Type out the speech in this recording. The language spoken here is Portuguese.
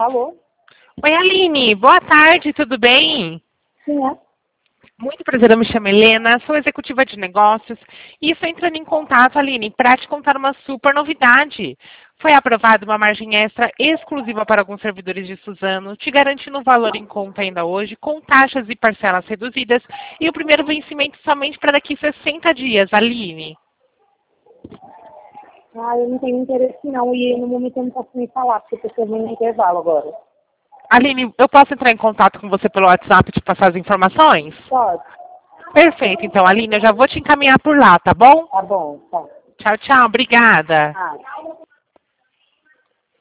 Alô? Oi, Aline. Boa tarde, tudo bem? Sim, é? Muito prazer, eu me chamo Helena, sou executiva de negócios e estou entrando em contato, Aline, para te contar uma super novidade. Foi aprovada uma margem extra exclusiva para alguns servidores de Suzano, te garantindo um valor em conta ainda hoje, com taxas e parcelas reduzidas e o primeiro vencimento somente para daqui 60 dias, Aline. Ah, eu não tenho interesse não, e no momento eu não posso nem falar, porque eu estou no intervalo agora. Aline, eu posso entrar em contato com você pelo WhatsApp e te passar as informações? Pode? Perfeito, então, Aline, eu já vou te encaminhar por lá, tá bom? Tá bom, tá. Tchau, tchau, obrigada. Ah.